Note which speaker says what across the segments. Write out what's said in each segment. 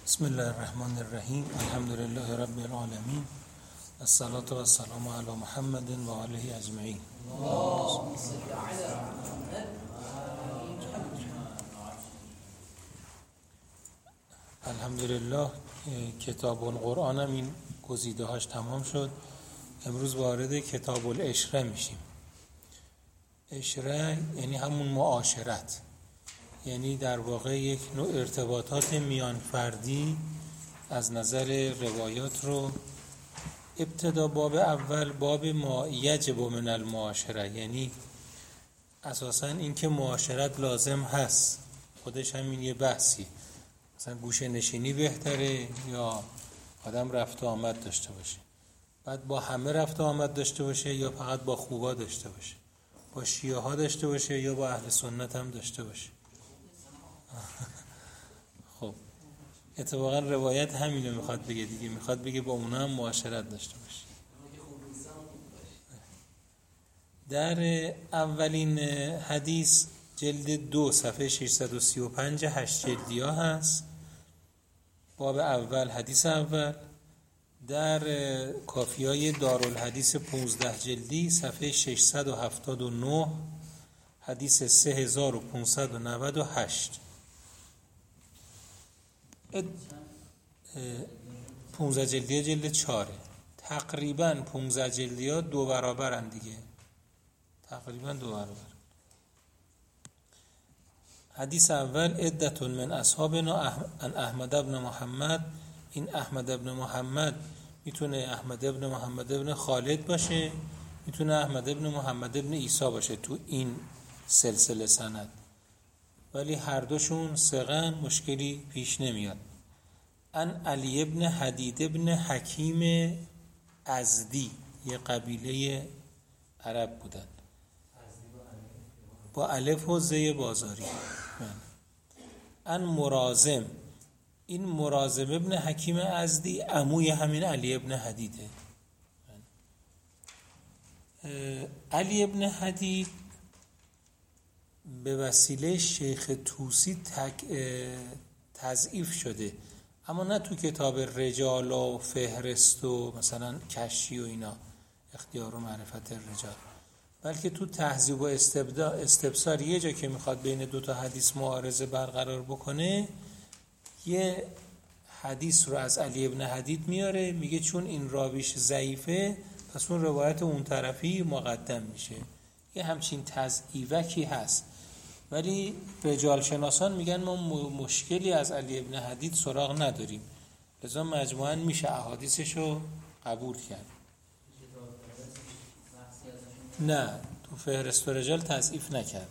Speaker 1: بسم الله الرحمن الرحیم. الحمد لله رب العالمین. الصلاة و السلام علی محمد و آله اجمعین. الحمدلله کتاب القرآن هم این گزیده هاش تمام شد. امروز وارد کتاب العشره میشیم. عشره یعنی همون معاشرت، یعنی در واقع یک نوع ارتباطات میان فردی از نظر روایات رو. ابتدا باب اول باب ما یجب من المعاشره، یعنی اساساً این که معاشرت لازم هست، خودش همین یه بحثی. مثلا گوشه نشینی بهتره یا آدم رفت و آمد داشته باشه؟ بعد با همه رفت و آمد داشته باشه یا فقط با خوبا داشته باشه؟ با شیعه ها داشته باشه یا با اهل سنت هم داشته باشه؟ خب اتفاقا روایت همینو میخواد بگه دیگه، میخواد بگه با اونا هم معاشرت داشته باشه. در اولین حدیث جلد 2 صفحه 635 8 جلدی ها هست. باب اول حدیث اول در کافیای دارالحدیث 15 جلدی صفحه 679 حدیث 3598. 15 جلدی جلد 4 تقریبا 15 جلدی ها 2 برابرن دیگه، تقریبا 2 برابر. حدیث اول عدة من اصحابنا ان احمد ابن محمد. این احمد ابن محمد میتونه احمد ابن محمد ابن خالد باشه، میتونه احمد ابن محمد ابن عیسی باشه تو این سلسله سند، ولی هر دوشون ثقه‌ن، مشکلی پیش نمیاد. ان علی ابن حدید ابن حکیم ازدی، یه قبیله عرب بودن با الف و زی بازاری. ان مرازم، این مرازم ابن حکیم ازدی عموی همین علی ابن حدیده. علی ابن حدید به وسیله شیخ طوسی تضعیف شده، اما نه تو کتاب رجال و فهرست و مثلا کشی و اینا، اختیار و معرفت الرجال، بلکه تو تهذیب و استبصار یه جا که میخواد بین دوتا حدیث معارضه برقرار بکنه، یه حدیث رو از علی ابن حدید میاره، میگه چون این راویش ضعیفه پس اون روایت اون طرفی مقدم میشه. یه همچین تضعیفکی هست، ولی رجال شناسان میگن ما مشکلی از علی ابن حدید سراغ نداریم، لذا مجموعاً میشه احادیثشو قبول کرد. نه تو فهرست و رجال تضعیف نکرده.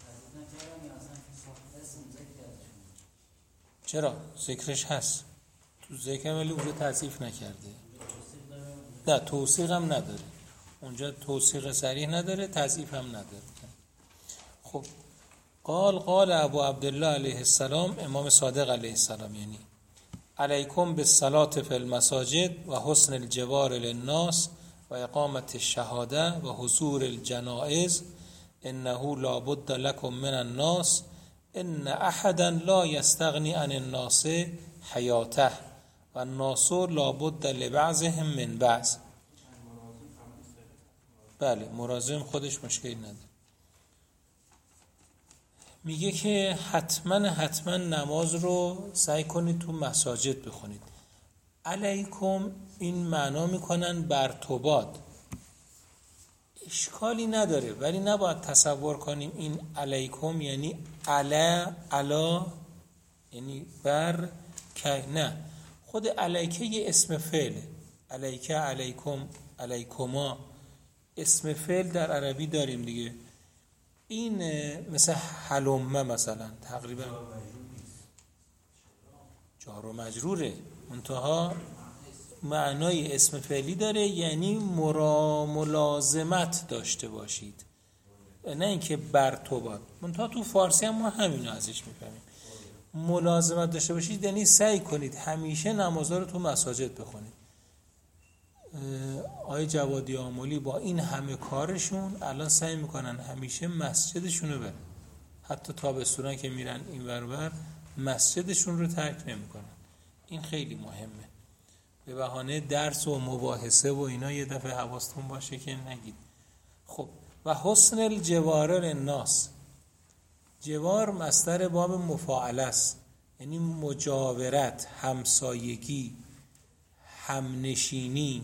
Speaker 1: چرا؟ ذکرش هست تو ذکر، ولی اونجا تضعیف نکرده. نه توثیق هم نداره اونجا، توثیق صریح نداره، تضعیف هم نداره. خب قال ابو عبدالله علیه السلام، امام صادق علیه السلام، یعنی علیکم بالصلاة فی المساجد و حسن الجوار للناس و اقامت الشهاده و حضور الجنائز، انه لا بد لكم من الناس، ان احدا لا یستغنی عن الناس حیاته و الناس لا بد لبعضهم من بعض. بله مرازم خودش مشکلی نداره. میگه که حتما نماز رو سعی کنید تو مساجد بخونید. علیکم این معنا میکنن بر تو باد، اشکالی نداره، ولی نباید تصور کنیم این علیکم یعنی علا یعنی بر که، نه، خود علیکه یه اسم فعله. علیکه، علیکم، علیکما اسم فعل در عربی داریم دیگه. این مثل حلمه مثلا تقریبا جار و مجروره، منتها معنای اسم فعلی داره، یعنی ملازمت داشته باشید، نه اینکه بر تو باد. منتها تو فارسی هم ما همینو ازش میفهمیم، ملازمت داشته باشید یعنی سعی کنید همیشه نمازها رو تو مساجد بخونید. آقای جوادی آملی با این همه کارشون الان سعی میکنن همیشه مسجدشون رو برن، حتی تابستونا که میرن این ور مسجدشون رو ترک نمیکنن. این خیلی مهمه. به بهانه درس و مباحثه و اینا یه دفعه حواستون باشه که نگید. خب و حسن الجوار للناس، جوار مصدر باب مفاعله است، یعنی مجاورت، همسایگی، همنشینی.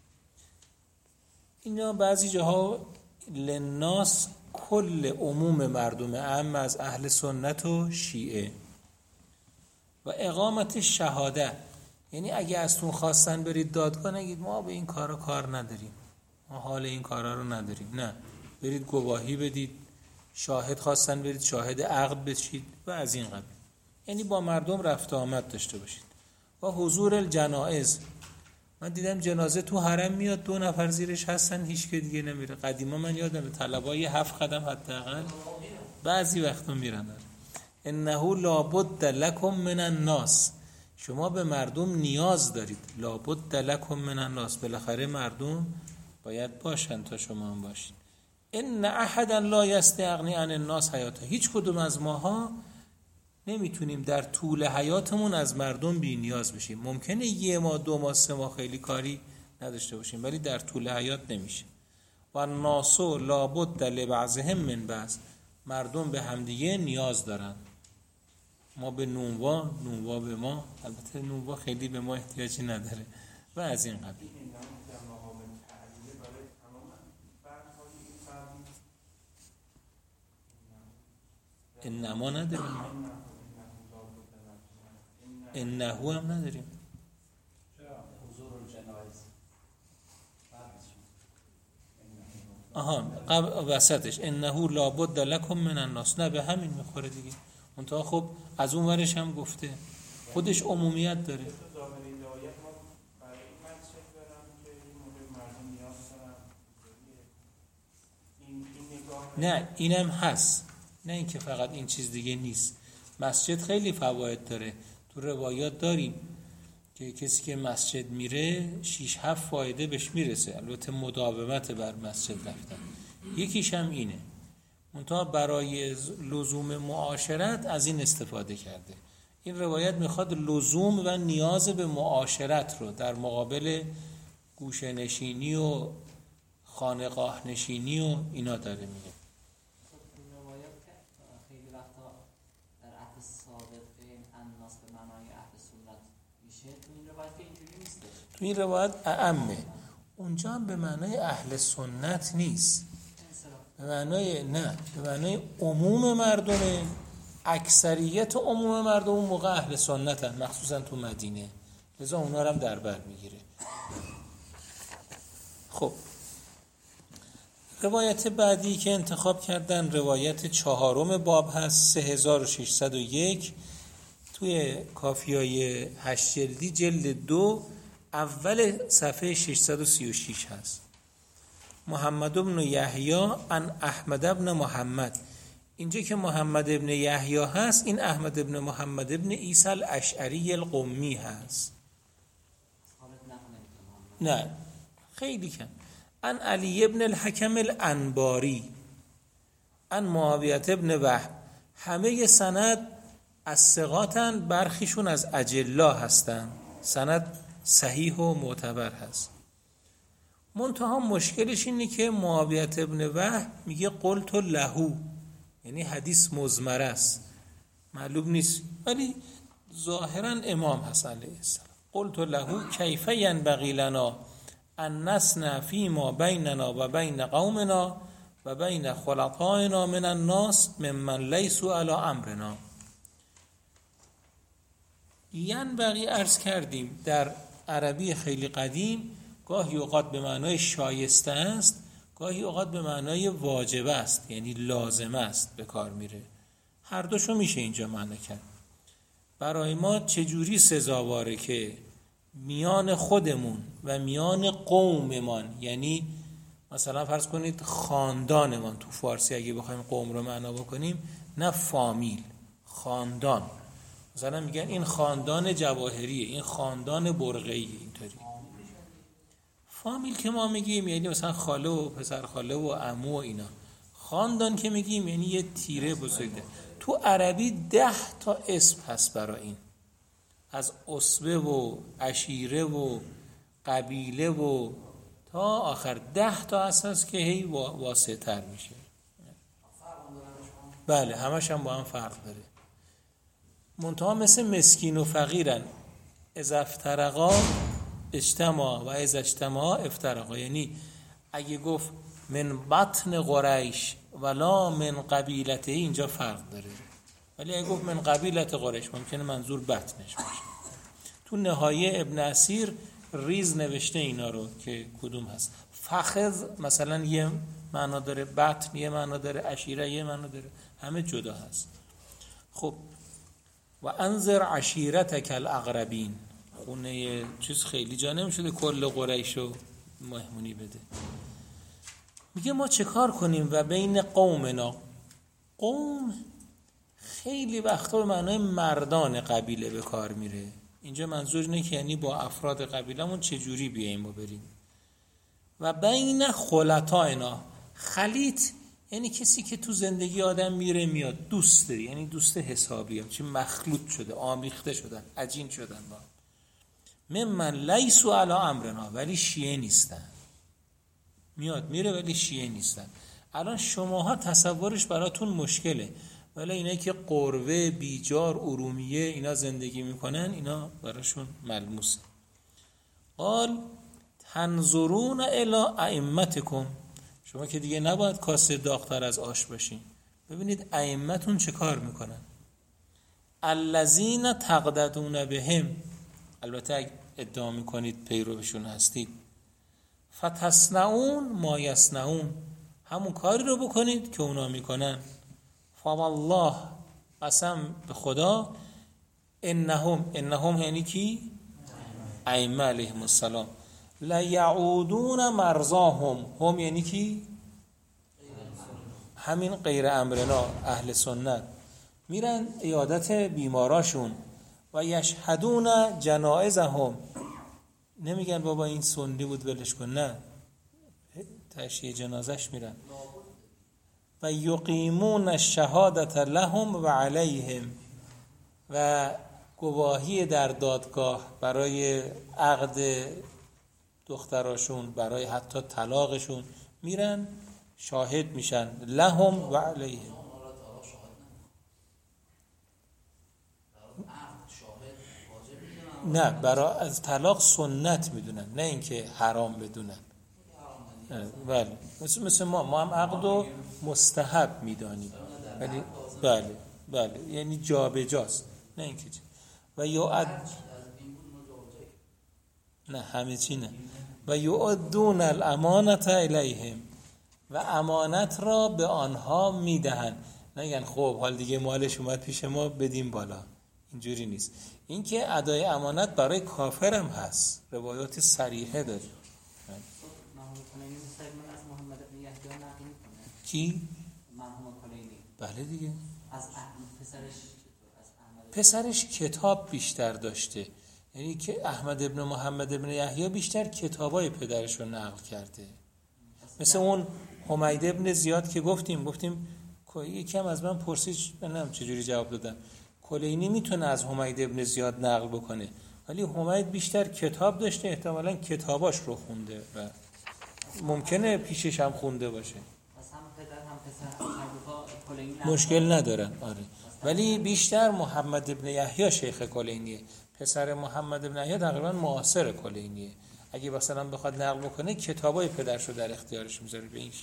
Speaker 1: اینا بعضی جاها للناس کل عموم مردم عام از اهل سنت و شیعه. و اقامت شهاده، یعنی اگه ازتون خواستن برید دادگاه نگید ما به این کارا کار نداریم، ما حال این کارا رو نداریم، نه، برید گواهی بدید، شاهد خواستن برید شاهد عقد بشید و از این قبیل، یعنی با مردم رفت آمد داشته باشید. و حضور الجنائز، من دیدم جنازه تو حرم میاد 2 نفر زیرش هستن هیچ که دیگه نمیره. قدیما من یادم طلبای 7 قدم حداقل بعضی وقتا میرن. انه لابد لکم من الناس، شما به مردم نیاز دارید. لابد لکم من الناس، بالاخره مردم باید باشن تا شما هم باشید. ان احدا لا یستغنی عن الناس حیاته، هیچ کدوم از ماها نمیتونیم در طول حیاتمون از مردم بی نیاز بشیم. ممکنه 1 ماه 2 ماه 3 ماه خیلی کاری نداشته باشیم، ولی در طول حیات نمیشه. و الناس لابد لبعضهم من بعض، مردم به همدیگه نیاز دارن. ما به نونوا به ما، البته نونوا خیلی به ما احتیاجی نداره و از این قبیل. انما نداریم، انه هم نداریم. وسطش انه لابد لکم من الناس، نه به همین میخوره دیگه. منتها خب از اون ورش هم گفته خودش عمومیت داره. نه اینم هست، نه اینکه فقط این چیز دیگه نیست. مسجد خیلی فواید داره، تو روایات داریم که کسی که مسجد میره 6-7 فایده بهش میرسه، البته مداومت بر مسجد رفتن. یکیش هم اینه، منتها برای لزوم معاشرت از این استفاده کرده. این روایت میخواد لزوم و نیاز به معاشرت رو در مقابل گوشه نشینی و خانقاه نشینی و اینا داره میگه. تو این روایت اعمه، اونجا هم به معنای اهل سنت نیست، به معنای نه، به معنای عموم مردم. اکثریت عموم مردم اون موقع اهل سنت هست، مخصوصا تو مدینه، لذا اونا رو هم در بر میگیره. خب روایت بعدی که انتخاب کردن روایت 4 باب هست، 3601، توی کافیای 8 جلدی جلد 2 اول صفحه 636 هست. محمد بن یحیی عن احمد بن محمد. اینجا که محمد بن یحیی هست، این احمد بن محمد بن عیسی الاشعری القمی هست. نه خیلی کم. عن علی بن الحکم الانباری عن معاویه بن وهب. همه سند از ثقاتن، برخیشون از اجلا هستن، سند صحیح و معتبر هست. منتها مشکلش اینه که معاویه بن وهب میگه قلت له، یعنی حدیث مضمر است، معلوم نیست، ولی ظاهرا امام هست علیه السلام. قلت له کیف ینبغی لنا ان نصنع فیما بیننا و بین قومنا و بین خلطائنا من الناس ممن لیسوا علی امرنا. ینبغی عرض کردیم در عربی خیلی قدیم گاهی اوقات به معنای شایسته است، گاهی اوقات به معنای واجب است، یعنی لازم است به کار میره. هر دوشو میشه اینجا معنی کرد. برای ما چجوری سزاواره که میان خودمون و میان قوممان، یعنی مثلا فرض کنید خاندانمان، تو فارسی اگه بخوایم قوم رو معنا بکنیم، نه فامیل، خاندان. مثلا میگن این خاندان جواهریه، این خاندان برقعیه، اینطوری. فامیل که ما میگیم یعنی مثلا خاله و پسر خاله و عمو و اینا. خاندان که میگیم یعنی یه تیره بزرگه. تو عربی 10 تا اسم هست برای این. از عصبه و عشیره و قبیله و تا آخر 10 تا اساس که هی واسع تر میشه. بله همش هم با هم فرق داره. منتها مثل مسکین و فقیرن، اذا افترقا اجتماع و اذا اجتماع افترقا. یعنی اگه گفت من بطن قریش ولا من قبیلته اینجا فرق داره، ولی اگه گفت من قبیلت قریش ممکنه منظور بطنش باشه. تو نهایه ابن اسیر ریز نوشته اینا رو که کدوم هست. فخذ مثلا یه معنا داره، بطن یه معنا داره، عشیره یه معنا داره، همه جدا هست. خب و انذر عشیرتک الاقربین، خونه چیز خیلی جا نمیشده کل قریشو مهمونی بده. میگه ما چه کار کنیم و بین قومنا، قوم خیلی وقتا به معنای مردان قبیله به کار میره. اینجا منظور اینه که یعنی با افراد قبیلمون چجوری بیاییم و بریم. و بین خلطائنا، خلیط یعنی کسی که تو زندگی آدم میره میاد، دوست داری، یعنی دوست حسابی هم، چی مخلوط شده، آمیخته شدن، عجین شدن با من لیسو علی امرنا، ولی شیعه نیستن. میاد میره ولی شیعه نیستن. الان شماها تصورش براتون مشکله، ولی اینایی که قروه، بیجار، ارومیه اینا زندگی میکنن اینا براشون ملموسه. قال تنظرون الی ائمتکم، شما که دیگه نباید کاسه داغ‌تر از آش باشین، ببینید ائمتون چه کار میکنن. الذین تقتدون بهم، البته اگه ادعا میکنید پیروشون هستید، فتصنعون ما یصنعون، همون کاری رو بکنید که اونا میکنن. فوالله، قسم به خدا، انهم یعنی کی؟ ائمه علیهم السلام، لیعودون مرضاهم، هم یعنی کی؟ همین غیر امرنا، اهل سنت، میرن عیادت بیماراشون. و یشهدون جنائزهم، نمیگن بابا این سنی بود ولش کن، نه، تشییع جنازش میرن. و یقیمون الشهادت لهم و علیهم، و گواهی در دادگاه برای عقد دختراشون، برای حتی طلاقشون میرن شاهد میشن، لهم و علیهم. نه، برای از طلاق سنت میدونن، نه اینکه حرام بدونن. بله مثل ما هم عقد و مستحب میدانیم، ولی بله یعنی جا به جاست، نه اینکه و نه همه چی نه. و یؤدون الامانت الیهم، و امانت را به آنها میدهن، نگن خب حال دیگه مالش اومد پیش ما بدیم بالا، اینجوری نیست. این که ادای امانت برای کافر هم هست، روایات صریحه داره. کی؟ بله دیگه، از پسرش کتاب بیشتر داشته، یعنی که احمد ابن محمد ابن یحیی بیشتر کتابای پدرش رو نقل کرده. مثل اون حمید ابن زیاد که گفتیم یکم از من پرسید، نمیدونم چجوری جواب دادم، کلینی میتونه از حمید ابن زیاد نقل بکنه، ولی حمید بیشتر کتاب داشته، احتمالاً کتاباش رو خونده و ممکنه پیشش هم خونده باشه. مشکل ندارن، آره. ولی بیشتر محمد ابن یحیی شیخ کلینیه، پسر محمد ابن یحیی تقریبا معاصر کلینیه. اگه مثلا بخواد نقل بکنه کتابای پدرش رو در اختیارش میذاره به این شکل.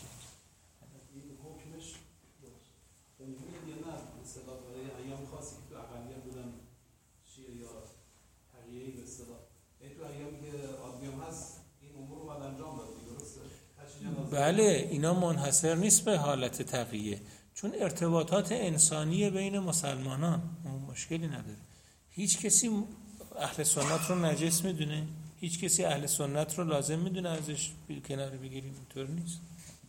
Speaker 1: بله اینا منحصر نیست به حالت تقیه، چون ارتباطات انسانی بین مسلمانان مشکلی نداره. هیچ کسی اهل سنت رو نجس میدونه؟ هیچ کسی اهل سنت رو لازم میدونه ازش کنار بگیریم؟ اینطور نیست.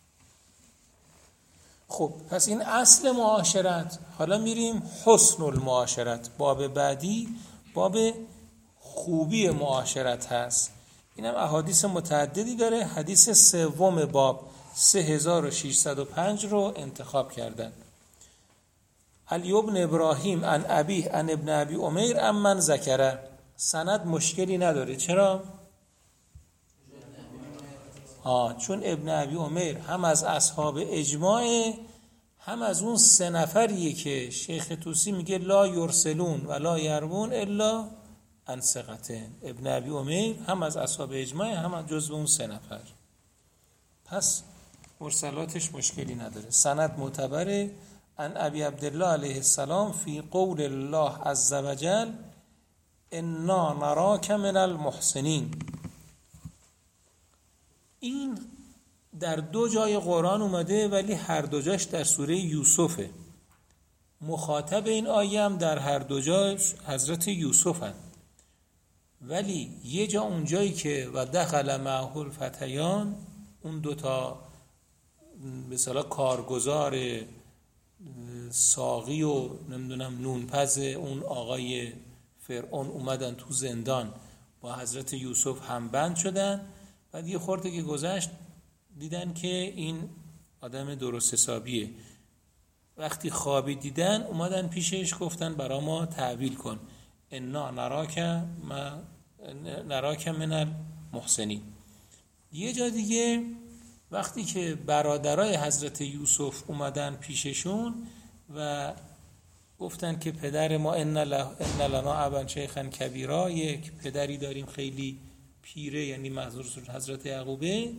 Speaker 1: خب پس این اصل معاشرت. حالا میریم حسن المعاشرت، باب بعدی باب خوبی معاشرت هست. اینم احادیث متعددی داره. حدیث سوم باب 3605 رو انتخاب کردن. علی ابن ابراهیم عن ابیه عن ابن ابی عمیر عن من ذکره. سند مشکلی نداره. چرا؟ چون ابن ابی عمیر هم از اصحاب اجماع، هم از اون 3 نفریه که شیخ طوسی میگه لا یرسلون و لا یروون الا عن ثقة. ابن ابی عمیر هم از اصحاب اجماع، هم جزو اون 3 نفر. پس مرسلاتش مشکلی نداره. سند معتبره. عن ابی عبدالله علیه السلام فی قول الله عز وجل انا نراک من المحسنین. این در 2 جای قرآن اومده، ولی هر 2 جاش در سوره یوسفه. مخاطب این آیه هم در هر 2 جاش حضرت یوسف هست. ولی یه جا اونجایی که و دخل معه الفتیان، اون 2 تا مثلا کارگزار ساقی و نمیدونم نونپز اون آقای فرعون اومدن تو زندان با حضرت یوسف هم بند شدن. بعد یه خورده که گذشت دیدن که این آدم درست حسابیه. وقتی خوابی دیدن اومدن پیشش گفتن برا ما تعبیل کن انا نراک من المحسنین. یه جا دیگه وقتی که برادرای حضرت یوسف اومدن پیششون و گفتن که پدر ما ان لنا ابا شیخا کبیرا، یک پدری داریم خیلی پیره، یعنی منظور حضرت یعقوبه،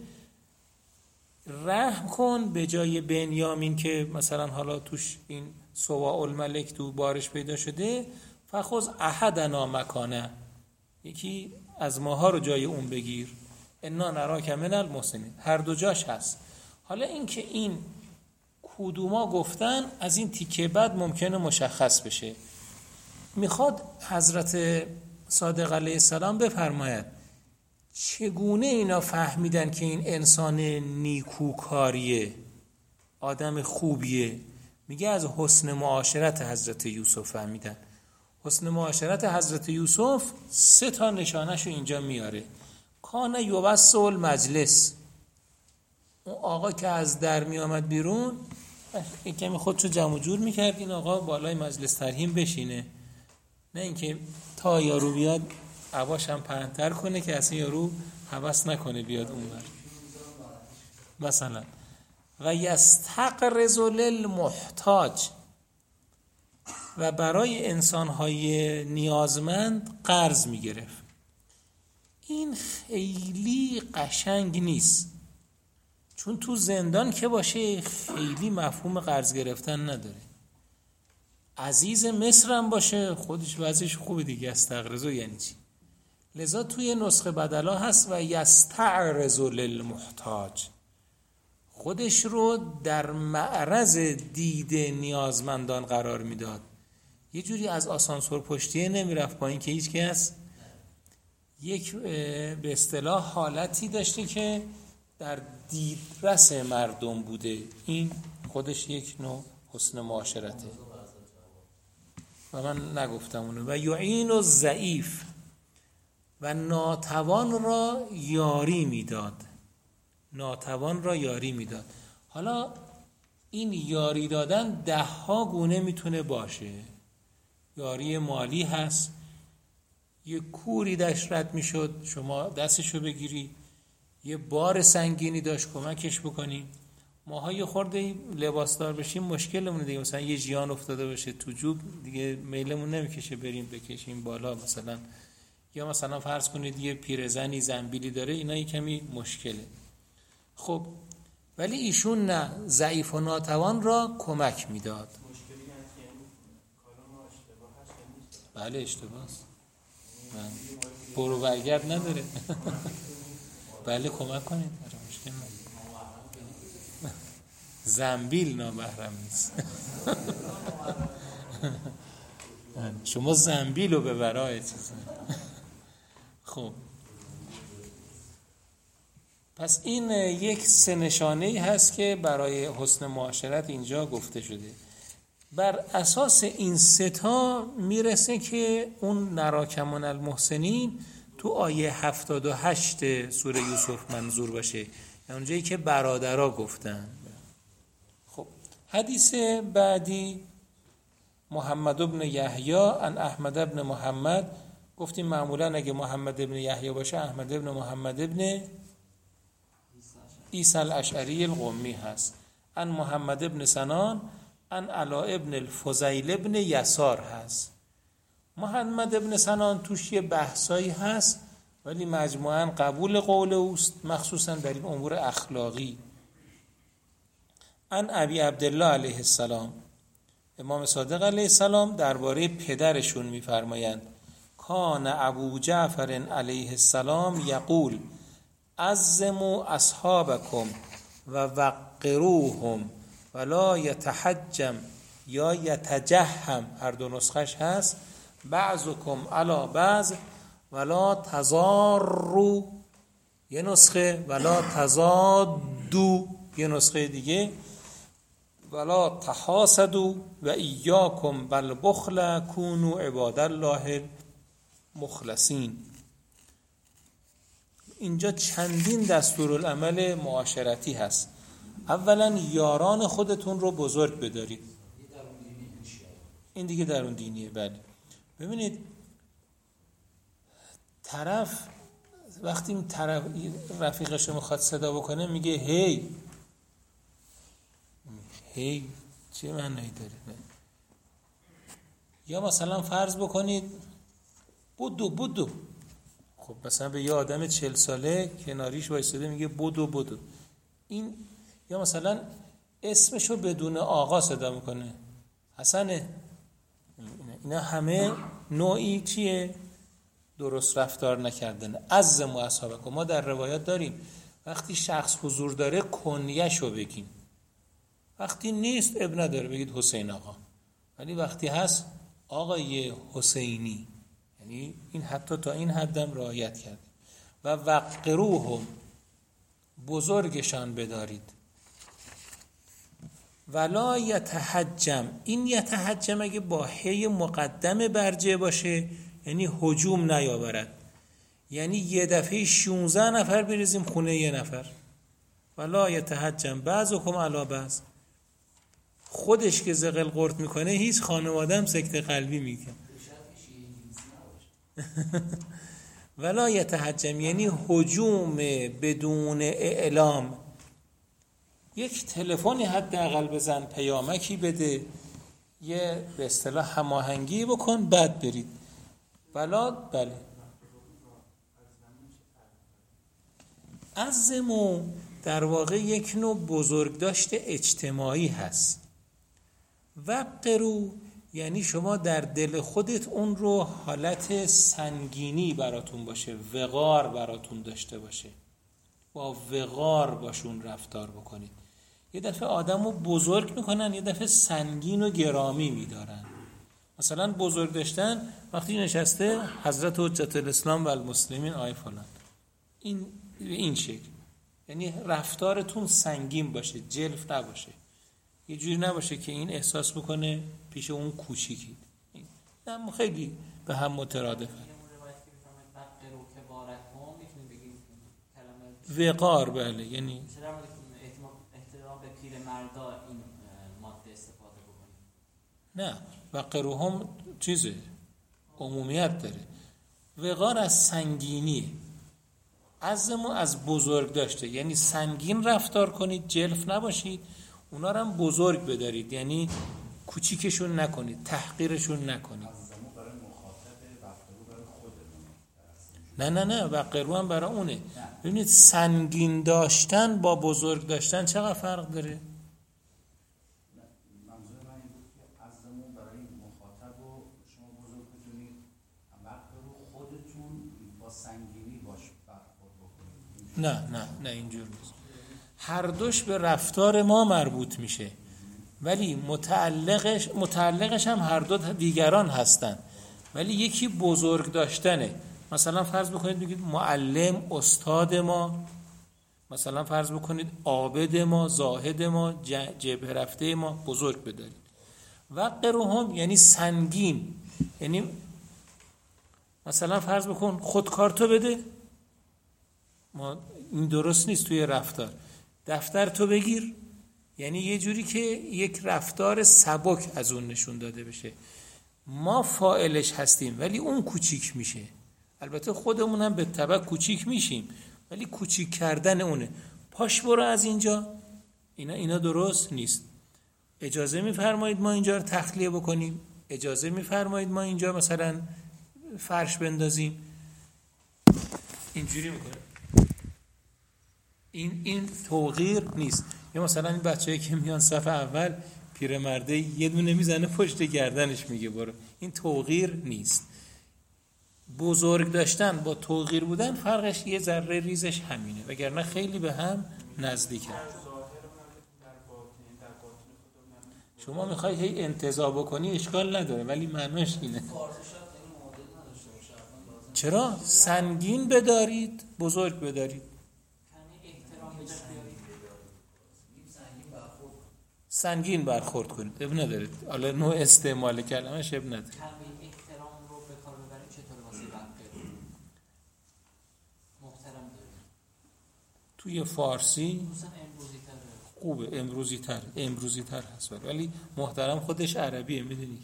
Speaker 1: رحم کن به جای بنیامین که مثلا حالا توش این سواء الملک تو بارش پیدا شده، فخذ احدنا مکانه، یکی از ماها رو جای اون بگیر. انا نراک من المحسنین. هر 2 جاش هست. حالا این که این کدوما گفتن از این تیکه بعد ممکنه مشخص بشه. میخواد حضرت صادق علیه السلام بفرماید چگونه اینا فهمیدن که این انسان نیکوکاریه، آدم خوبیه؟ میگه از حسن معاشرت حضرت یوسف فهمیدن. حسن معاشرت حضرت یوسف 3 تا نشانه‌شو اینجا میاره. کان یوسع المجلس، اون آقا که از در می آمد بیرون یک کمی خودشو جمع جور میکرد این آقا بالای مجلس ترحیم بشینه، نه اینکه تا یارو بیاد عباش هم پهن‌تر کنه که اصلا یارو هوس نکنه بیاد اونور مثلا. و یستقرض للمحتاج، و برای انسان‌های نیازمند قرض میگرفت. این خیلی قشنگ نیست، چون تو زندان که باشه خیلی مفهوم قرض گرفتن نداره. عزیز مصر هم باشه خودش وضعش خوبه دیگه، استقرضو یعنی چی؟ لذا توی نسخه بدلا هست و یستعرض للمحتاج، خودش رو در معرض دید نیازمندان قرار میداد. یه جوری از آسانسور پشتیه نمیرفت پایین که هیچ کس، یک به اصطلاح حالتی داشته که در دیدرس مردم بوده. این خودش یک نوع حسن معاشرته و من نگفتم اونو. و یعین الضعیف، و ناتوان را یاری میداد. ناتوان را یاری میداد. حالا این یاری دادن 10 گونه میتونه باشه. یاری مالی هست، یه کوری داشت رد میشد شما دستشو بگیری، یه بار سنگینی داشت کمکش بکنی. ماها یه خورده لباسدار بشیم مشکلمونه دیگه، مثلا یه ژیان افتاده باشه تو جوب دیگه میلمون نمیکشه بریم بکشیم بالا مثلا، یا مثلا فرض کنید یه پیرزنی زنبیلی داره، اینا یه کمی مشکله. خب ولی ایشون نه، ضعیف و ناتوان را کمک میداد. بله اشتباهست، برو برگرد نداره. بله کمک کنید، مشکل نداره. زنبیل نامحرم نیست. شما زنبیل رو ببرای چیزا. خب پس این یک 3 نشانه‌ای هست که برای حسن معاشرت اینجا گفته شده. بر اساس این 3 تا میرسه که اون نراکمون المحسنین تو آیه 78 سوره یوسف منظور باشه، یعنی اونجایی که برادرها گفتن. خب حدیث بعدی محمد ابن یحیی عن احمد ابن محمد. گفتیم معمولا اگه محمد ابن یحیی باشه احمد ابن محمد ابن عیسی الاشعری القمی هست. عن محمد ابن سنان عن علاء ابن الفضیل ابن یسار هست. محمد ابن سنان توش یه بحثایی هست ولی مجموعاً قبول قول اوست، مخصوصاً در این امور اخلاقی. عن ابی عبدالله علیه السلام، امام صادق علیه السلام درباره پدرشون می‌فرمایند کان ابو جعفر علیه السلام یقول عظموا اصحابکم و وقروهم ولا یتحجم یا یتجهم، هر دو نسخش هست، بعضکم علی بعض ولا تضاروا، یه نسخه ولا تضادوا، یه نسخه دیگه ولا تحاسدوا و ایاکم بالبخل کونوا عباد الله مخلصین. اینجا چندین دستورالعمل معاشرتی هست. اولا یاران خودتون رو بزرگ بدارید. این دیگه درون دینیه. بله ببینید طرف وقتی رفیقش رو میخواد صدا بکنه میگه هی هی، چه معنی داره؟ یا مثلا فرض بکنید بدو. خب مثلا به یه آدم 40 ساله کناریش وایساده میگه بدو. این یا مثلا اسمشو بدون آقا صدا میکنه، حسنه. اینا همه نوعی چیه؟ درست رفتار نکردن. عظموا اصحابکم، ما در روایات داریم وقتی شخص حضور داره کنیه‌شو بگیم، وقتی نیست اب نداره بگید حسین آقا، ولی وقتی هست آقای حسینی. یعنی این حتی تا این حدم رعایت کرد. و وقروهم، بزرگشان بدارید. ولا یتحجم، این یتحجم اگه با هی مقدم برجه باشه یعنی هجوم نیاورد، یعنی یه دفعه 16 نفر بریزیم خونه یه نفر. ولا یتحجم بعضکم علی بعض، خودش که زغل قرط میکنه هیچ خانواده هم سکته قلبی میکنه. ولا یتحجم یعنی هجوم بدون اعلام. یک تلفنی حداقل بزن، پیامکی بده، یه به اصطلاح هماهنگی بکن بعد برید. ولا بله عظمو در واقع یک نوع بزرگداشت اجتماعی هست. وقرو یعنی شما در دل خودت اون رو حالت سنگینی براتون باشه، وقار براتون داشته باشه، با وقار باشون رفتار بکنید. یه دفعه آدم رو بزرگ میکنن، یه دفعه سنگین و گرامی میدارن. مثلا بزرگ داشتن وقتی نشسته حضرت حجت الاسلام و المسلمین آی فلان، این شکل، یعنی رفتارتون سنگین باشه، جلف نباشه، یه جوری نباشه که این احساس بکنه پیش اون کوچیکی. این خیلی به هم مترادفه. وقار بله، یعنی
Speaker 2: احترام به پیر مردا این ماده استفاده بکنید.
Speaker 1: نه وقروهم چیزه عمومیت داره. وقار از سنگینی، عزمو از بزرگ داشته، یعنی سنگین رفتار کنید، جلف نباشید، اونا رو هم بزرگ بدارید، یعنی کوچیکشون نکنید، تحقیرشون نکنید. نه وقرو هم برای اونه. ببینید سنگین داشتن با بزرگ داشتن چقدر فرق داره؟
Speaker 3: منظور من این بود که عزمون برای مخاطب و شما بزرگ بدونید، وقرو خودتون با سنگینی باش برخورد بکنید.
Speaker 1: نه اینجور نیست. هر دوش به رفتار ما مربوط میشه، ولی متعلقش هم هر دو دیگران هستن، ولی یکی بزرگ داشتنه. مثلا فرض بکنید بگید معلم، استاد ما، مثلا فرض بکنید عابد ما، زاهد ما، جبهه رفته ما، بزرگ بدارید. وقروهم یعنی سنگین، یعنی مثلا فرض بکن خودکارتو بده، ما این درست نیست توی رفتار. دفتر تو بگیر، یعنی یه جوری که یک رفتار سبک از اون نشون داده بشه. ما فاعلش هستیم ولی اون کوچیک میشه. البته خودمون هم به تبع کوچیک میشیم ولی کوچیک کردن اونه. پاش برو از اینجا، اینا درست نیست. اجازه میفرمایید ما اینجا رو تخلیه بکنیم؟ اجازه میفرمایید ما اینجا مثلا فرش بندازیم؟ اینجوری میکنه. این توقیر نیست. یا مثلا این بچه‌ای که میان صف اول، پیرمرده یه دونه میزنه پشت گردنش میگه برو. این توقیر نیست. بزرگ داشتن با توقیر بودن فرقش یه ذره ریزش همینه، وگرنه خیلی به هم نزدیکه. شما میخوای هی انتزاع بکنی اشکال نداره ولی معناش اینه. چرا؟ سنگین بدارید، بزرگ بدارید. سنگین برخورد کنید، اب ندارید. حالا نوع استعمال کلمه‌اش اب نداره.
Speaker 2: احترام رو به کار ببرید چطور واسه بقیه محترم دارید؟
Speaker 1: توی فارسی
Speaker 2: مثلا امروزی تره
Speaker 1: خوبه، امروزی تر هست ولی محترم خودش عربیه. میدونی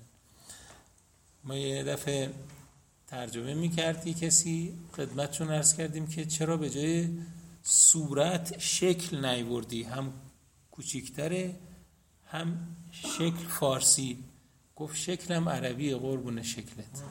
Speaker 1: ما یه دفعه ترجمه میکردی کسی خدمتشون عرض کردیم که چرا به جای صورت شکل نیوردی، هم کوچیکتره هم شکل فارسی. گفت شکلم عربیه قربون شکلت.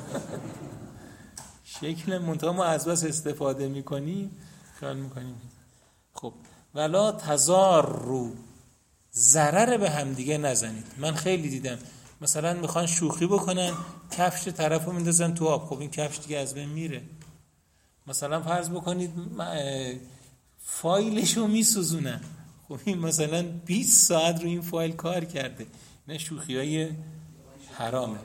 Speaker 1: شکل منتها ما از بس استفاده میکنیم خیال میکنیم. خب ولا تضاروا، ضرر به هم دیگه نزنید. من خیلی دیدم مثلا میخوان شوخی بکنن کفش طرفو میندازن تو آب، خب این کفش دیگه از بین میره. مثلا فرض بکنید فایلشو میسوزونن، خب این مثلا 20 ساعت رو این فایل کار کرده. نه شوخیای حرامه.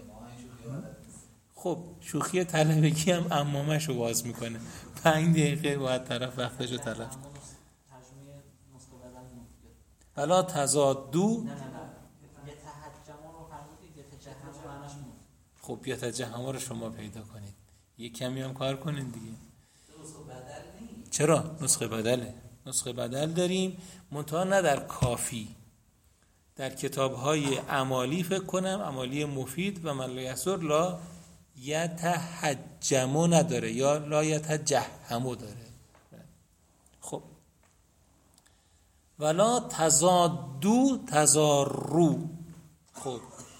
Speaker 1: خب شوخی طلبگی هم عمامشو باز میکنه، 5 دقیقه باید طرف وقتشو تلف.
Speaker 2: ترجمه نسخه بدل
Speaker 1: ولا تزادو.
Speaker 2: نه یتهجمون رو فرمودید، یتجهم معناش بود.
Speaker 1: خب یتجهم رو شما پیدا کنید، یه کمی هم کار کنید دیگه.
Speaker 3: نسخه بدل نیست.
Speaker 1: چرا؟ نسخه بدله. نسخه بدل داریم منتها نه در کافی. در کتاب‌های عمالی فکر کنم، عمالی مفید و من لا یسر لا یتحجمو نداره یا لا یتجهمو داره. خب ولا تزادو تزارو. خب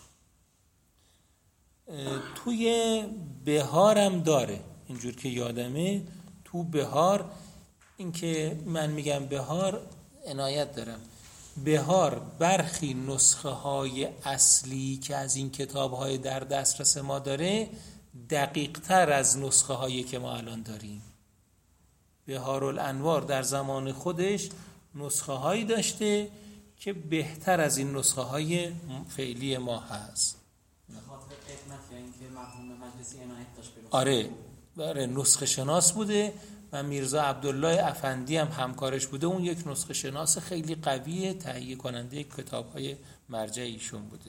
Speaker 1: توی بهارم داره اینجور که یادمه، تو بهار، این که من میگم بهار عنایت دارم، بهار برخی نسخه های اصلی که از این کتاب های در دسترس ما داره دقیق تر از نسخه هایی که ما الان داریم. بهارالانوار در زمان خودش نسخه هایی داشته که بهتر از این نسخه های فعلی ما هست.
Speaker 2: خاطر قدمت یا اینکه مرحوم مجلسی عنایت داشت به
Speaker 1: آره نسخه شناس بوده و میرزا عبدالله افندی هم همکارش بوده. اون یک نسخه شناس خیلی قویه، تهیه کننده کتاب‌های مرجع ایشون بوده.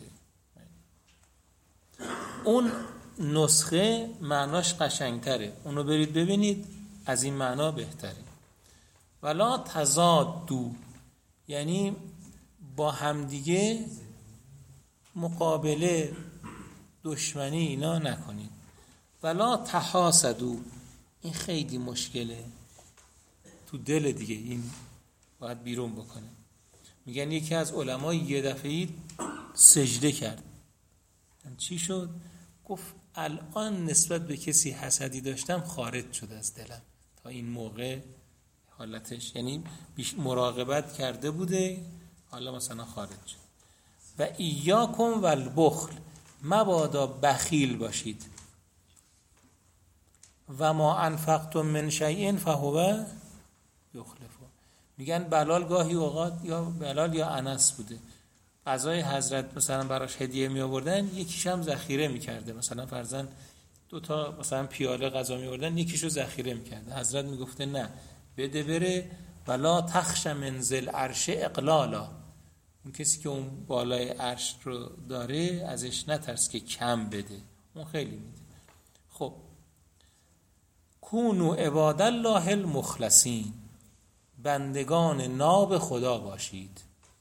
Speaker 1: اون نسخه معناش قشنگتره، اونو برید ببینید، از این معنا بهتره. ولا تزادو یعنی با همدیگه مقابله، دشمنی اینا نکنید. ولا تحاسدو، این خیلی مشکله تو دل دیگه، این باید بیرون بکنه. میگن یکی از علما یه دفعه سجده کرد. چی شد؟ گفت الان نسبت به کسی حسدی داشتم خارج شد از دلم. تا این موقع حالتش یعنی مراقبت کرده بوده، حالا مثلا خارج شد. و ایاکم والبخل، مبادا بخیل باشید. و ما انفقتم من شیء فهو یخلفه. میگن بلال گاهی اوقات، یا بلال یا انس بوده، غذای حضرت مثلا براش هدیه می آوردن، یکیش هم ذخیره میکرده. مثلا فرضاً 2 تا مثلا پیاله غذا می آوردن، یکیشو ذخیره میکرده. حضرت میگفته نه بده بره، ولا تخش من ذل عرش اقلالا، اون کسی که اون بالای عرش رو داره ازش نترس که کم بده، اون خیلی میده. خب کونوا عباد الله المخلصین، بندگان ناب خدا باشید.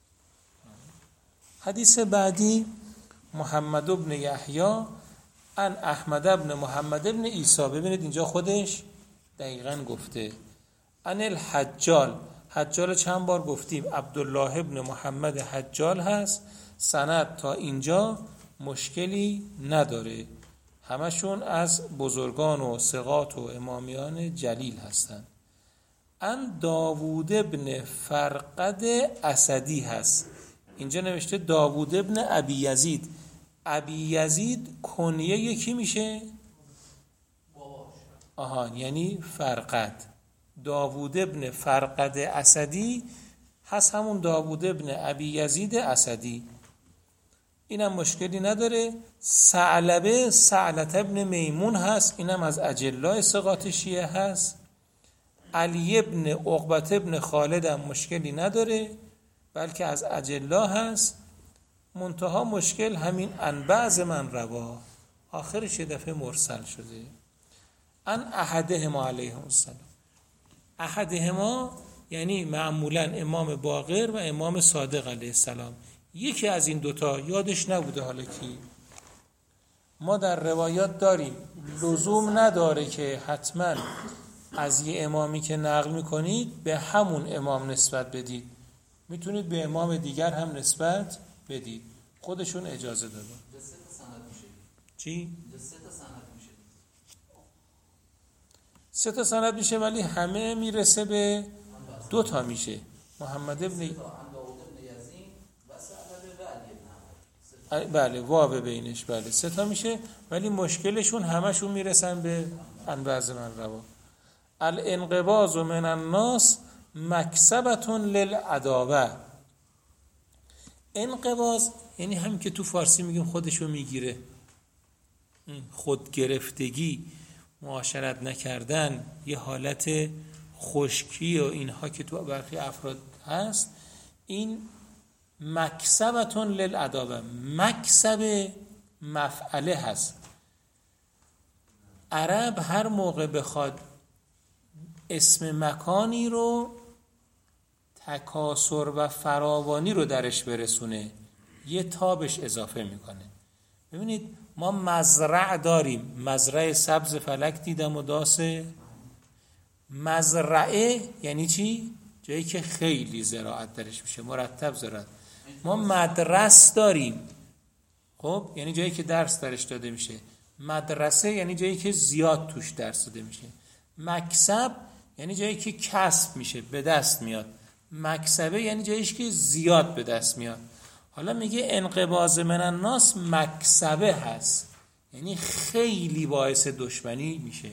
Speaker 1: حدیث بعدی محمد ابن یحیی ان احمد ابن محمد ابن عیسی. ببینید اینجا خودش دقیقاً گفته ان الحجال. حجال چند بار گفتیم، عبدالله ابن محمد حجال هست. سند تا اینجا مشکلی نداره، همشون از بزرگان و ثقات و امامیان جلیل هستند. ان داوود ابن فرقد اسدی هست. اینجا نوشته داوود ابن ابی یزید. ابی یزید کنیه یکی میشه؟ یعنی فرقد. داوود ابن فرقد اسدی هست، همون داوود ابن ابی یزید اسدی. اینم مشکلی نداره. ثعلبه ثعلت ابن میمون هست، اینم از اجلای ثقات شیعه هست. علی ابن عقبت ابن خالد هم مشکلی نداره، بلکه از اجلا هست. منتها مشکل همین ان بعض من روا، آخرش یه دفعه مرسل شده. ان احدهما علیه السلام. احدهما یعنی معمولا امام باقر و امام صادق علیه السلام. یکی از این دوتا یادش نبوده. حالا کی؟ ما در روایات داریم، لزوم نداره که حتما از یه امامی که نقل میکنید به همون امام نسبت بدید، میتونید به امام دیگر هم نسبت بدید، خودشون اجازه دادن. چی؟ 3 تا سند میشه، ولی همه میرسه به 2 تا میشه. محمد ابن بله واو بینش، بله 3 تا میشه، ولی مشکلشون همشون میرسن به انبعض من روا. الانقباض من الناس مکسبة للعداوه. انقباض یعنی هم که تو فارسی میگیم خودشو میگیره، خود گرفتگی، معاشرت نکردن، یه حالت خشکی و اینها که تو برخی افراد هست. این مکسبة للعداوه، مکسب مفعله هست. عرب هر موقع بخواد اسم مکانی رو تکاسر و فراوانی رو درش برسونه یه تابش اضافه میکنه. ببینید ما مزرع داریم، مزرعه سبز فلک دیدم و داسه. مزرعه یعنی چی؟ جایی که خیلی زراعت درش میشه، مرتب زراعت. ما مدرس داریم، خب یعنی جایی که درس درش داده میشه. مدرسه یعنی جایی که زیاد توش درس داده میشه. مکسب یعنی جایی که کسب میشه، به دست میاد. مکسبه یعنی جاییش که زیاد به دست میاد. حالا میگه انقباض من الناس مکسبه هست، یعنی خیلی باعث دشمنی میشه.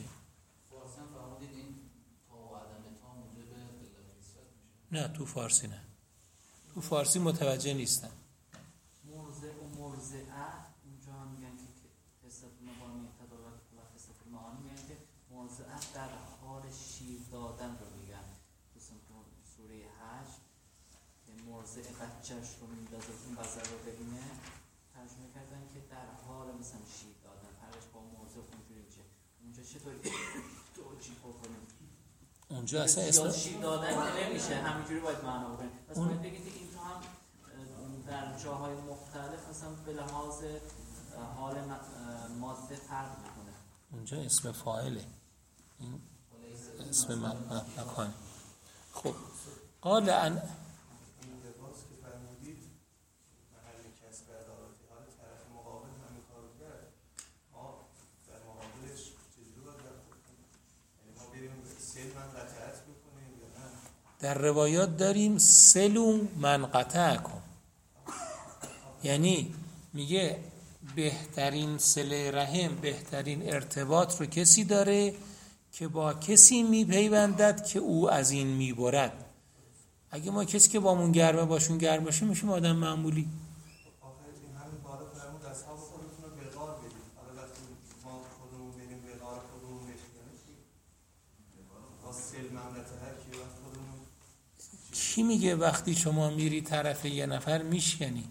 Speaker 1: نه تو فارسی نه، تو فارسی متوجه نیستن.
Speaker 2: مرزع و مرزعه اونجا میگن که قصه مبانی تدارک و قصه معانی میگن که مرزعه در حال شیر دادن رو میگن. مثلا تو سوره 8 که مرزع بچه‌ش رو میندازه اون بازار رو ببینه، ترجمه کردن که در حال مثلا شیر دادن، فرقش با مرزع اونجوری میشه. اونجا چطوری توجیه بکنیم؟
Speaker 1: اونجا اصلا اسم
Speaker 2: شیر دادن که نمیشه، همینجوری باید معنا بکنیم. پس باید بگید این تو هم در جاهای مختلف مثلا به لحاظ حال ماده فرق میکنه.
Speaker 1: اونجا اسم فاعله، این اسم مکان. خب قال ان
Speaker 4: این لباس که فرمودید محل کسب عدالتی، حال طرف مقابل همین کارو کرد، ما در مقابلش چجوری باید رفتار کنیم؟ یعنی ما بریم سیل من قطعت بکنیم یا نه؟
Speaker 1: در روایات داریم سلو من قطع کن، یعنی میگه بهترین صله رحم، بهترین ارتباط رو کسی داره که با کسی میپیوندد که او از این میبرد. اگه ما کسی که بامون گرمه باشون گرم باشه میشیم آدم معمولی.
Speaker 4: آخه این همین بالا فرمود اصحاب خودتون رو بغار بدید. حالا وقتی ما خودمون بریم بغار خودمون بشکنیم با سیل من قطعت که وقت خودمون
Speaker 1: کی میگه وقتی شما میری طرف یه نفر میشکنی؟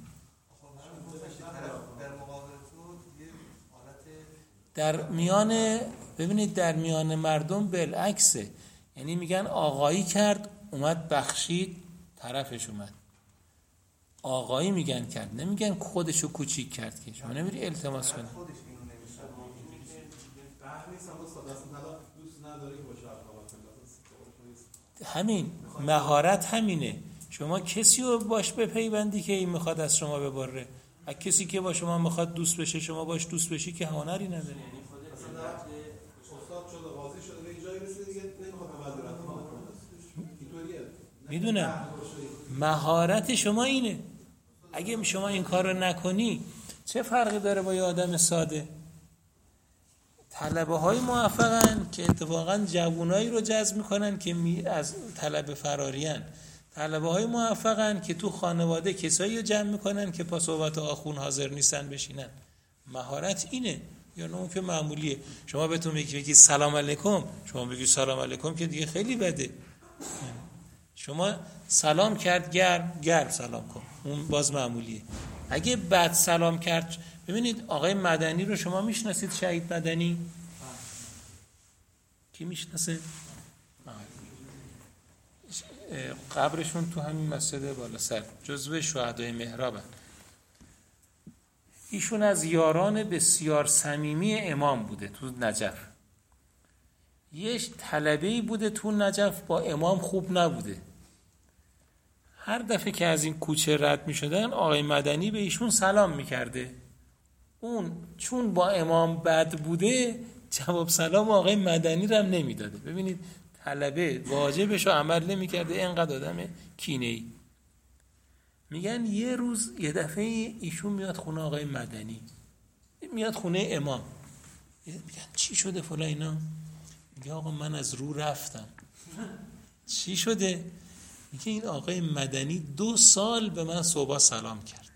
Speaker 1: در میان، ببینید در میان مردم بالعکسه، یعنی میگن آقایی کرد اومد بخشید طرفش اومد. آقایی میگن کرد، نمیگن خودشو کوچیک کرد که شما نمیری التماس کنی.
Speaker 4: خودش اینو نمیشه. بحث نیست اما صداست طلاق دوست نداره که باشه
Speaker 1: همین مهارت همینه. شما کسی رو باش بپیوندی که این میخواد از شما ببره. کسی که با شما میخواد دوست بشه شما باش دوست بشی که هنری نداره.
Speaker 4: استاد شده قاضی شده به اینجای رسید دیگه نمیخواد معذرت اینطوریه.
Speaker 1: میدونم مهارت شما اینه. اگه شما این کار رو نکنی چه فرقی داره با یه آدم ساده؟ طلبه های موفقن که اتفاقا جوانایی رو جذب میکنن که از طلبه فرارین. طلبه های موفقن که تو خانواده کسایی رو جمع میکنن که پا صحبت آخون حاضر نیستن بشینن. مهارت اینه. یا نه اون که معمولیه. شما بهتون بگی سلام علیکم، شما بگی سلام علیکم که دیگه خیلی بده. شما سلام کرد گرم سلام کن، اون باز معمولیه. اگه بعد سلام کرد، ببینید آقای مدنی رو شما میشناسید؟ شهید مدنی کی میشناسه؟ قبرشون تو همین مسجد بالا سر جزو شهدای محرابن. ایشون از یاران بسیار صمیمی امام بوده تو نجف. یه طلبه‌ای بوده تو نجف با امام خوب نبوده. هر دفعه که از این کوچه رد می شدن آقای مدنی به ایشون سلام می کرده. اون چون با امام بد بوده جواب سلام آقای مدنی رو هم نمی داده. ببینید طلبه واجبش رو عمل نمی کرده، اینقدر آدم کینه‌ای. میگن یه روز یه دفعه ایشون میاد خونه آقای مدنی، میاد خونه امام. میگن چی شده فلان اینا؟ میگه آقا من از رو رفتم. چی شده؟ میگه این آقای مدنی 2 سال به من صبح سلام کرد.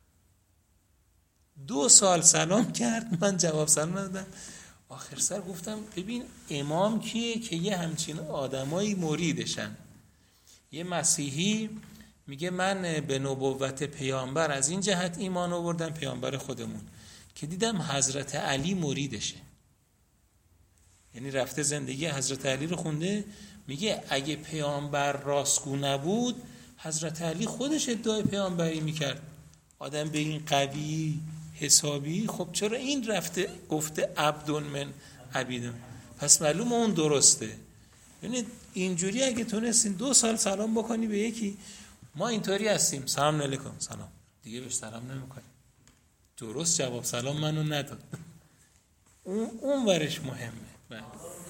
Speaker 1: 2 سال سلام کرد، من جواب سلام ندادم. آخر سر گفتم ببین امام کیه که یه همچین آدمایی مریدشن؟ یه مسیحی میگه من به نبوت پیامبر از این جهت ایمان آوردم، پیامبر خودمون، که دیدم حضرت علی مریدشه. یعنی رفته زندگی حضرت علی رو خونده. میگه اگه پیامبر راستگو نبود حضرت علی خودش ادعای پیامبری میکرد. آدم به این قوی حسابی، خب چرا این رفته گفته عبدون من عبیدون؟ پس معلومه اون درسته. یعنی اینجوری اگه تونستین 2 سال سلام بکنی به یکی، ما اینطوری هستیم سلام علیکم سلام، دیگه بهش سلام نمیکنیم. درست جواب سلام منو نداد. اون ورش مهمه.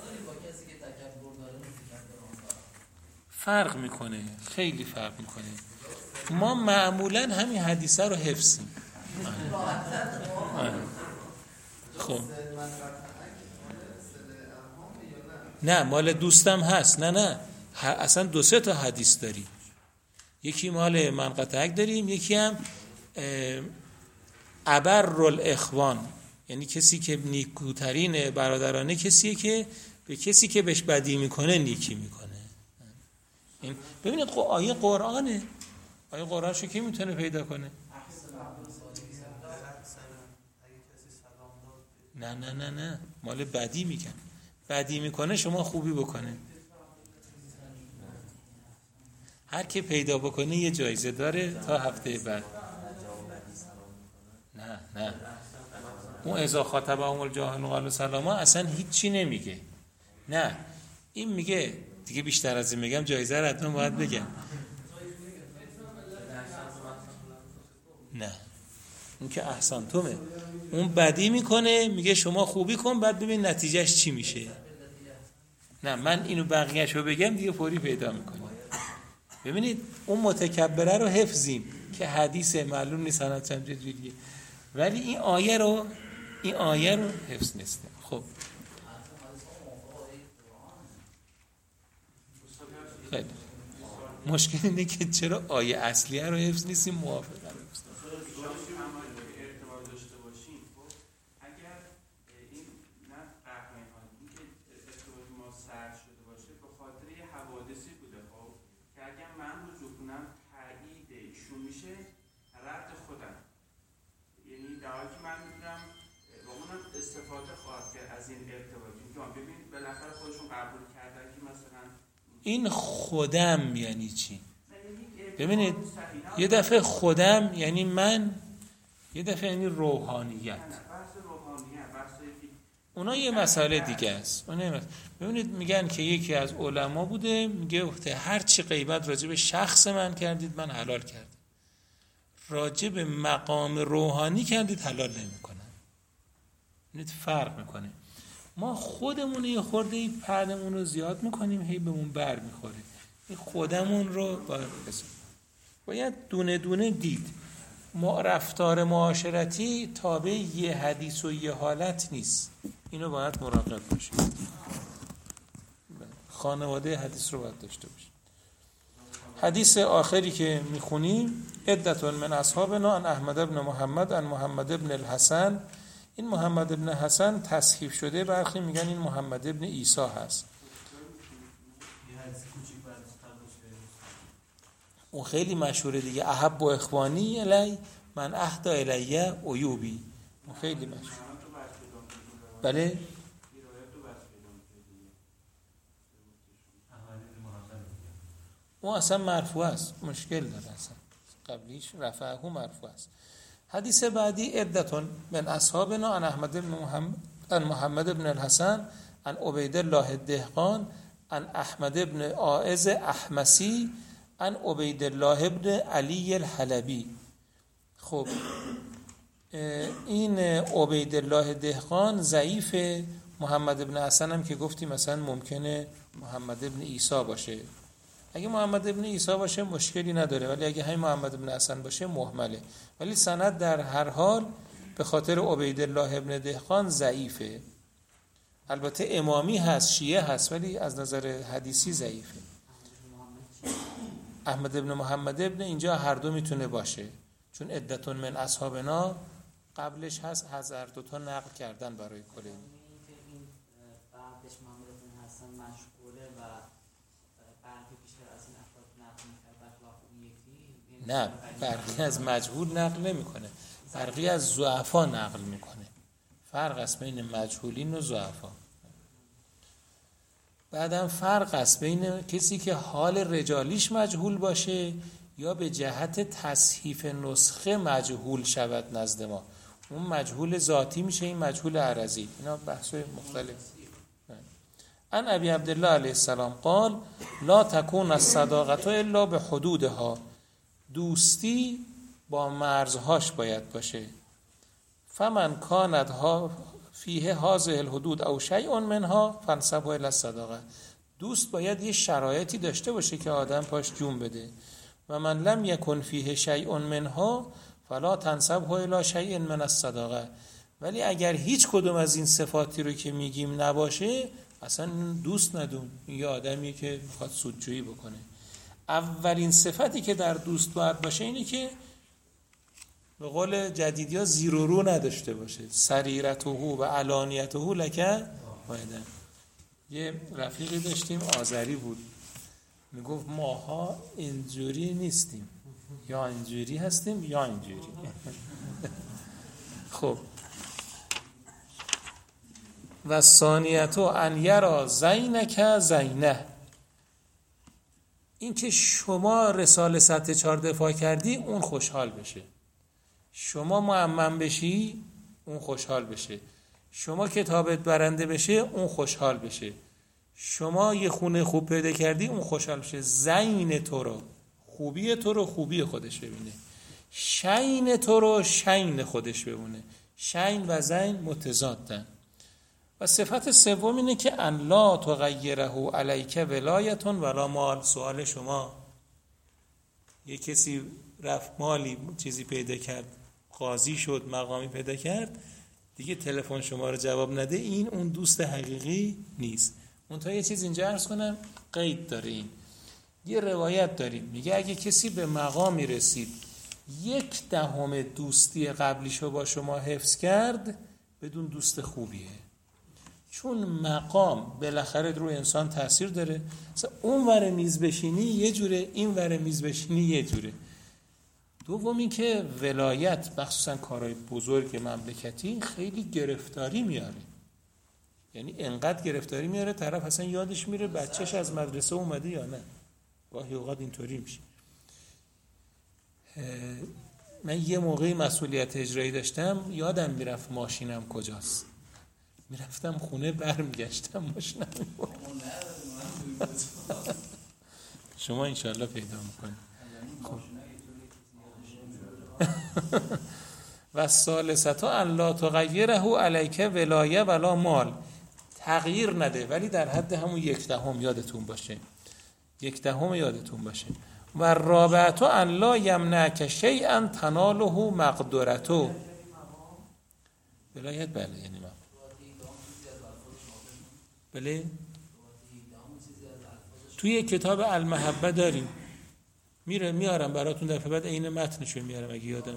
Speaker 1: فرق میکنه، خیلی فرق میکنه. ما معمولا همین حدیثه رو حفظیم. خب نه مال دوستم هست، نه اصلا 2-3 تا حدیث داریم. یکی مال من قطعک داریم، یکی هم ابر الاخوان، یعنی کسی که نیکوترین برادرانه کسیه که به کسی که بهش بدی میکنه نیکی میکنه. این ببینید آیه قرآنه، آیه قرآن شو کی میتونه پیدا کنه؟ نه مال بدی میگن. بدی میکنه شما خوبی بکنه. هر کی پیدا بکنه یه جایزه داره تا هفته بعد. نه اون اذا خاطبهم الجاهلون قالوا سلاما اصلا هیچی نمیگه. نه این میگه دیگه بیشتر از این میگم جایزه رو حتما باید بگم. نه اون که احسنتمه، اون بدی میکنه میگه شما خوبی کن بعد ببین نتیجهش چی میشه. نه من اینو بقیه‌شو بگم دیگه فوری پیدا میکنه. ببینید اون متکبره رو حفظیم که حدیث معلوم نیست سند چند جوریه، ولی این آیه رو حفظ نیست. خب خیلی مشکل اینه که چرا آیه اصلیه رو حفظ نیستیم، موافقه رو حفظ
Speaker 5: استفاده خواهد کرد از این ارتباطی که ببین بالاخره خودشون قبول کردن که مثلا
Speaker 1: این خودم یعنی چی؟ ببینید یه دفعه خودم یعنی من، یه دفعه یعنی روحانیت. اونا یه مسئله دیگه است. ببینید میگن که یکی از علما بوده میگه هر چی غیبت راجع به شخص من کردید من حلال کردم، راجع به مقام روحانی کردید حلال نمیکنم. ببینید فرق میکنه. ما خودمون یه خورده پردمون رو زیاد میکنیم، هی بهمون بر میخوره. این خودمون رو باید دونه دونه دید. رفتار معاشرتی تابع یه حدیث و یه حالت نیست. اینو باید مراقب باشید. خانواده حدیث رو باید داشته باشید. حدیث آخری که میخونیم عدة من اصحابنا عن احمد بن محمد عن محمد بن الحسن. این محمد بن حسن تصحیف شده، برخی میگن این محمد بن عیسی هست. اون خیلی مشهوره دیگه، احب و اخوانی الی من اهدا الی عیوبی. اون خیلی مشهور. بله اون اصلا مرفوع است، مشکل داره اصلا. قبلیش رفعه مرفوع است. حدیث بعدی عدة من اصحابنا عن احمد بن محمد عن محمد بن الحسن عن عبید الله الدهقان عن احمد بن عائز احمسی عن عبید الله بن علی الحلبی. خب این عبید الله دهقان ضعیف. محمد بن حسن هم که گفتیم مثلا ممکنه محمد بن عیسی باشه. اگه محمد بن عیسی باشه مشکلی نداره، ولی اگه همین محمد بن حسن باشه مهمله. ولی سند در هر حال به خاطر عبید الله بن دهقان ضعیفه. البته امامی هست، شیعه هست، ولی از نظر حدیثی ضعیفه. احمد بن محمد ابن اینجا هر دو میتونه باشه، چون عدة من اصحابنا قبلش هست، هزار دوتا نقل کردن برای کلی.
Speaker 2: بعدش محمد بن حسن مشغوله و بعدی بیشتر از این افراد نقل می‌کرد برخلاف اون یکی.
Speaker 1: نه، برقی از مجهول نقل نمی‌کنه، برقی از ضعفا نقل می‌کنه. فرق است بین مجهولین و ضعفا. بعدم فرق است بین کسی که حال رجالیش مجهول باشه یا به جهت تصحیف نسخه مجهول شود نزد ما. اون مجهول ذاتی میشه، این مجهول عرضی. اینا بحث مختلف. ان ابی عبدالله علیه السلام قال لا تکون الصداقه الا به حدودها. دوستی با مرزهاش باید باشه. فمن کانت ها فیه هذه الحدود او شیء منها فانسبه الی الصداقه. دوست باید یه شرایطی داشته باشه که آدم پاش جون بده. و من لم یکن فیه شیء منها فلا تنسبه الی شیء من الصداقه. ولی اگر هیچ کدوم از این صفاتی رو که میگیم نباشه، اصلا دوست ندون. یه آدمی که میخواد سودجویی بکنه. اولین صفتی که در دوست باید باشه اینه که به قول جدیدیا زیر و رو نداشته باشه. سریرته و علانیته لکه وایدن. یه رفیقی داشتیم آذری بود، میگفت ماها اینجوری نیستیم، یا اینجوری هستیم یا اینجوری. خب و ثانیتو ان یرا زینک زینه. این که شما رساله 104 دفاع کردی اون خوشحال بشه، شما معمم بشی اون خوشحال بشه، شما کتابت برنده بشه اون خوشحال بشه، شما یه خونه خوب پیدا کردی اون خوشحال بشه. زین تو رو، خوبی تو رو خوبی خودش ببینه، شین تو رو شین خودش ببینه. شین و زین متضادن. و صفت سوم اینه که ان لا تغیره علیک ولایتون ولا مال. سوال شما، یه کسی رفت مالی چیزی پیدا کرد، قاضی شد، مقامی پیدا کرد، دیگه تلفن شما رو جواب نده، این اون دوست حقیقی نیست. منتها یه چیز اینجا عرض کنم، قید داره. این یه روایت داریم میگه اگه کسی به مقامی رسید 1/10 دوستی قبلیشو با شما حفظ کرد، بدون دوست خوبیه. چون مقام بالاخره روی انسان تاثیر داره. مثلا اون ور میز بشینی یه جوره، این ور میز بشینی یه جوره. دومی که ولایت، مخصوصا کارهای بزرگ مملکتی، خیلی گرفتاری میاره. یعنی انقدر گرفتاری میاره طرف اصلا یادش میره بچهش از مدرسه اومده یا نه. گاهی اوقات اینطوری میشه. من یه موقعی مسئولیت اجرایی داشتم، یادم میرفت ماشینم کجاست، میرفتم خونه برمیگشتم ماشینم شما انشالله پیدا میکنید. خب و ثالثه الله تغیره علیک ولایه ولا مال، تغییر نده ولی در حد همون 1/10 یادتون باشه، 1/10 یادتون باشه. و رابعه الله یمنعک شیئا تناله مقدرته، ولایت بله یعنی من بله توی کتاب المحبه داریم، میارم براتون دفعه بعد عین متنشو میارم اگه یادم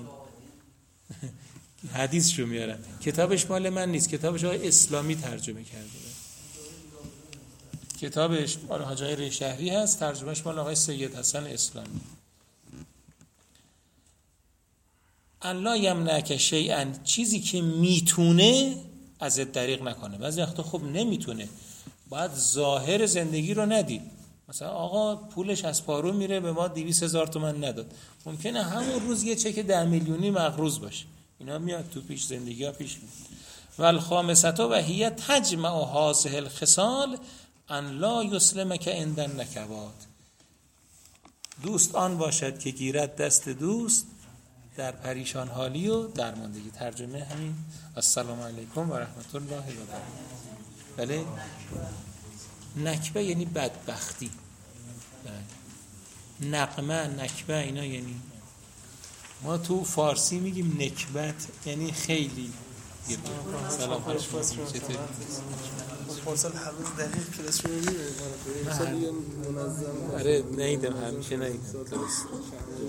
Speaker 1: حدیثشو میارم. کتابش مال من نیست، کتابش آقای اسلامی ترجمه کرده، کتابش مال حاج آقای شهری هست، ترجمهش مال آقای سید حسن اسلامی. الله یمنعک شیئا، چیزی که میتونه ازت دریغ نکنه. بعضی وقتا خب نمیتونه، باید ظاهر زندگی رو ندید. مثلا آقا پولش از پارو میره به ما 200,000 تومان نداد، ممکنه همون روز یه چک 10 میلیونی مقروض باشه. اینا میاد تو پیش، زندگی ها پیش میاد. والخامسه و هی تجمع هذه الخصال ان لا یسلمک عند النکبات، دوست آن باشد که گیرد دست دوست در پریشان حالی و درماندگی. ترجمه همین. السلام علیکم و رحمت الله و برکاته. بله نکبه یعنی بدبختی، نقمه نکبه اینا یعنی، ما تو فارسی میگیم نکبت یعنی خیلی. سلام علیکم، چطوری؟
Speaker 5: فاصل هنوز دقیق کلاس رو میبینیم.
Speaker 1: آره نیدم، همیشه نیدم.